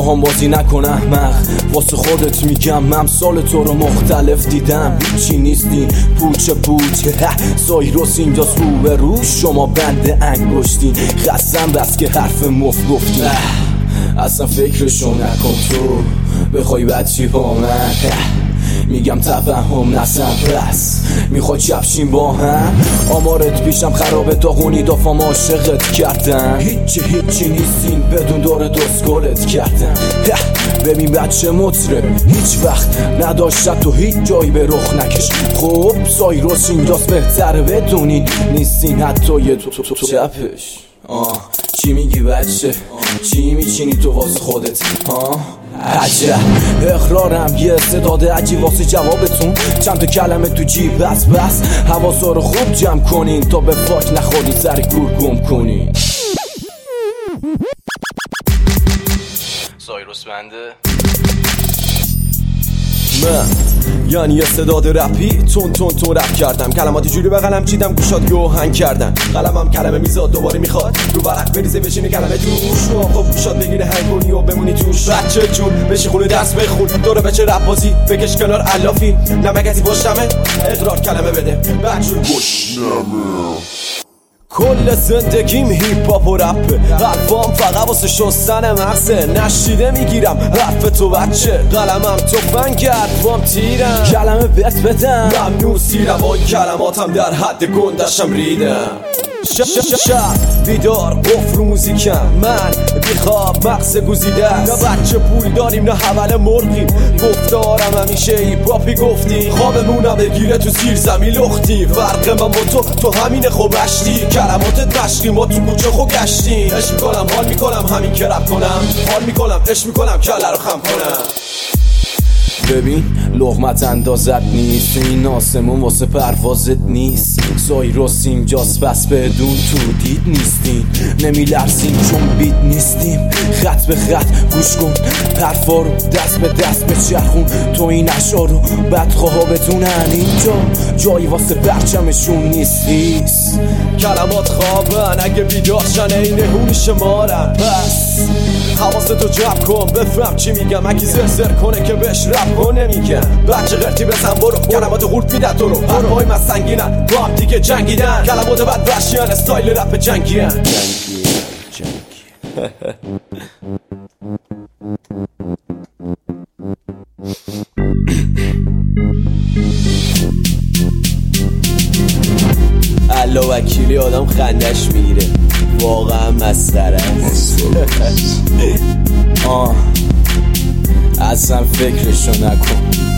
هم بازی نکن احمق، واسه خودت میگم امثال تو رو مختلف دیدم. هیچی نیستی پوچه پوچه سایروس اینجاست رو به رو، شما بند انگشتین خستم بس که حرف مفت گفتین. اصلا فکرشو نکن تو بخوای بچی با من، میگم تفهم نسم بس میخوای چپشیم با هم. آمارت پیشم خرابه داغونی دافام عاشقت کردن، هیچی نیستین بدون دور دستگلت کردن. ببین بچه مطرب هیچ وقت نداشت تو هیچ جایی به رخ نکش. خب سایروس اینجاست بهتره بدونین نیستین حتی یه تو چپش. چی میگی بچه؟ چی میچینی تو واسه خودت؟ عجب اقرارم یه استعداد عجیب واسه جوابتون. چند تا کلمه تو جیب بس حواسا رو خوب جمع کنین تا به فاک نخورین سر کور گم کنین. سایروس بنده من یعنی استعداد رپی تون رپ کردم، کلماتی جوری به قلم چیدم گوشات گوهن کردن. قلمم کلمه میزاد دوباره میخواد رو ورق بریزه بشینه کلمه توش، خب گوشات بگیره هنگ کنی و بمونی توش. بچه جون بشی خونه درس بخون دوره بچه رپ بازی بکش کنار علافی نمکتی پشتمه اقرار کلمه بده بچه گوشنمه. کل زندگیم هیپ هاپ و رپه، حرفام فقط واسه شستن مغزه. نشیده میگیرم حرف تو بچه، قلمم تفنگ حرفام تیرم کلمه بهت بدم ممنون سیرم. با این کلماتم در حد گندشم ریدم. شب بیدار قفل رو موزیکم، من بیخواب مغز گوزیده. نه بچه پول داریم نه حول مرغیم، گفتارم همیشه هیپاپی گفتی. خوابمونم بگیره تو زیر زمین لختی، فرق من با تو همینه خب اشتی. کلماتت مشقی ما تو کوچه خو گشتیم. عشق میکنم حال میکنم همین که رپ کنم، حال میکنم عشق میکنم کله رو خم کنم. ببین لغمت اندازت نیست تو این آسمون واسه پروازت نیست. سایروس اینجاست بس بدون تو دید نیستیم، نمیلرزیم چون بیت نیستیم. خط به خط گوش کن حرفا رو دست به دست بچرخون، تو این اشعار رو بدخواها بدونن اینجا جایی واسه پرچمشون نیست. کلمات خوابن اگه بیدارشن این هونی شمارن، پس حواستو جمع کن بفهم چی میگم. اگه زرزر کنه که بهش رپ کن نمیگم. بچه غرتی بزن برو کلمات غورت میدن تو رو، حرفای من سنگینن با هم دیگه جنگیدن. کلمات بد وحشیان استایل رپ جنگیان. الله وکیلی آدم خندش میگیره واقعا مسخره است. اصلا فکرشو نکن.